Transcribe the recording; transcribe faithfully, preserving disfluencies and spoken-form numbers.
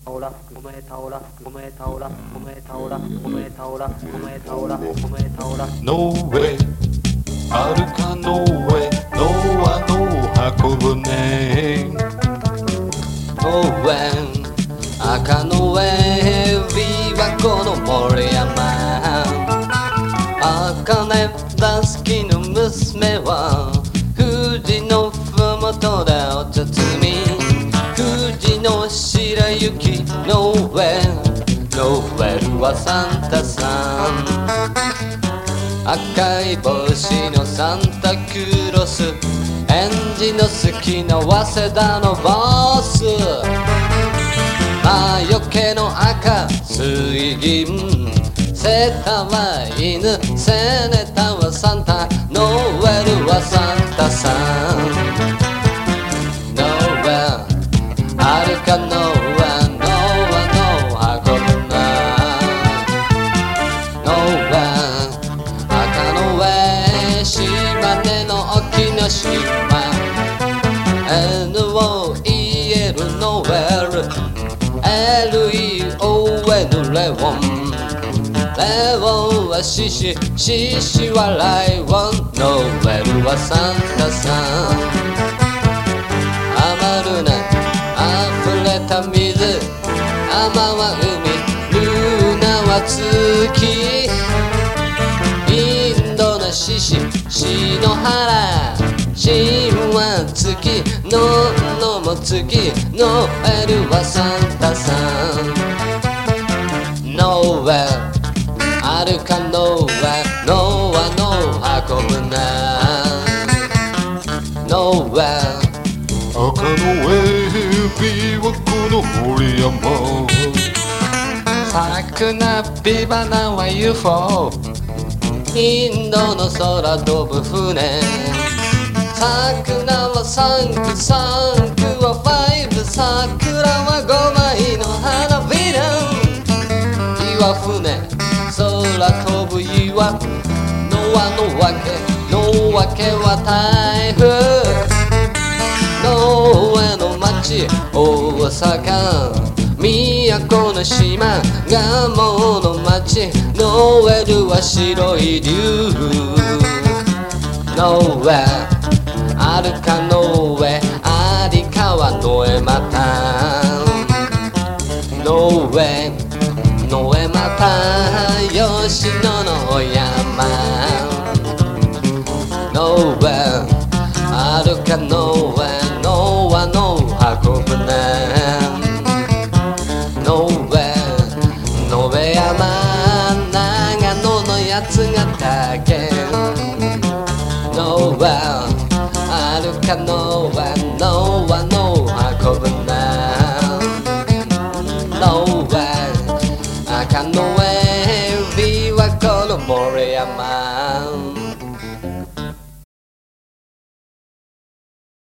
らごめ倒らごめ倒らごめ倒らごめ倒らごめ倒らごめ倒ら No way あるか No way ノアの運ぶね No way 赤の上琵琶湖の森山赤ね大好きの娘は富士のふもとでお茶摘み富士の白雪 No way No way はサンタさん赤い帽子のサンタクロス園児の好きな早稲田のボス魔除けの赤水銀セーターは犬セネタはサンタノエルはサンタさんノエルあるかノエルノエル運ぶなノエル赤の上島根の沖の島 N を言えるノエル エルイーオーエヌ レオンレオンは獅子獅子はライオンノエルはサンタさん余るな溢れた水雨は海ルナは月インドの獅子篠原神は月ののも月ノエルはサンタさんノエルあるかノエルノアの運ぶなノエル赤の上琵琶湖の森山桜火花は ユーフォー インドの空飛ぶ船桜はサンクサンクはファイブ桜はごまいの花びら岩船空飛ぶ岩ノアのわけのわけは台風ノアの町大阪都の島ガモの町ノエルは白い竜ノエルあるかの上ありかはノエマタノエノエマタ吉野の山ノエあるかノエノアの運ぶねノエノエ山長野のやつが竹ノエあるかノエノアの運ぶなノエ赤の上琵琶湖の森山